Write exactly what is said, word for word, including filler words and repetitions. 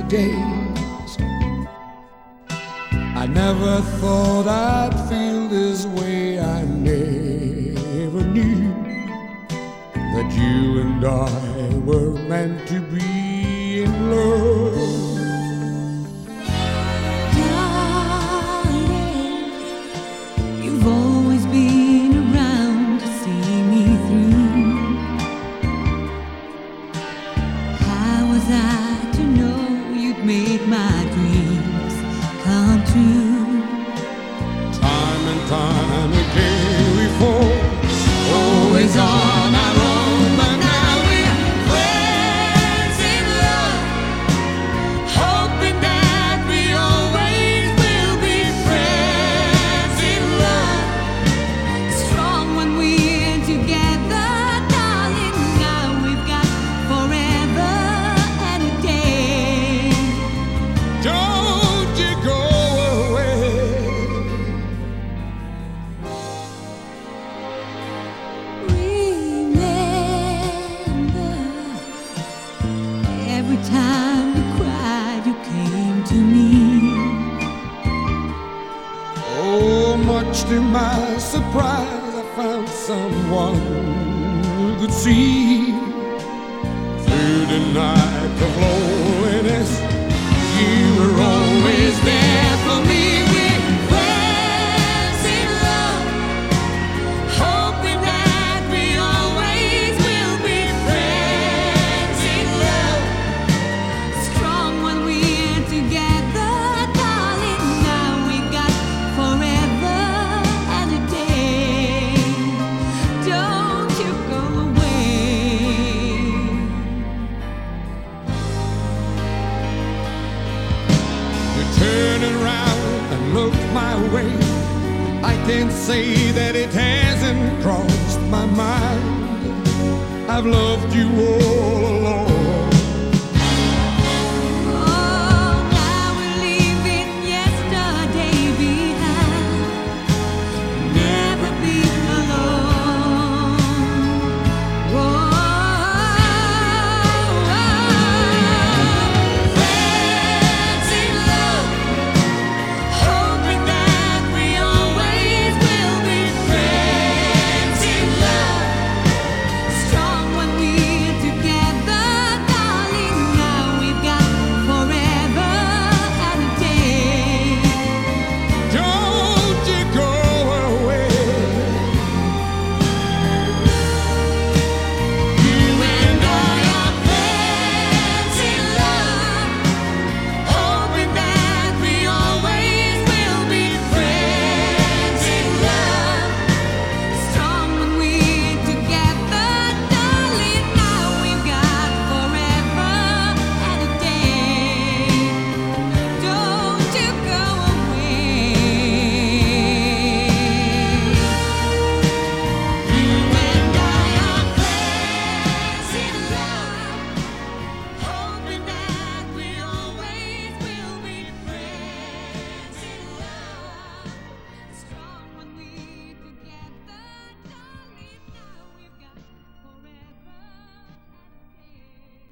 days. I never thought I'd feel this way. I never knew that you and I were meant to be in love. Darling, you've always been around to see me through. How was I to know you'd make my dreams come true? Time and time again we fall, always on our own, but now we're friends in love, hoping that we always will be friends in love. Strong when we're together, darling. Now we've got forever and a day. Don't you go away. Remember, every time you cried, you came to me. Oh, much to my surprise, I found someone who could see through the night of loneliness. You were always there for me. We're friends in love, hoping that we always will be friends in love. Strong when we're together, darling. Now we got forever and a day. Don't you go away. You turn around and look my way. I can't say that it hasn't crossed my mind. I've loved you all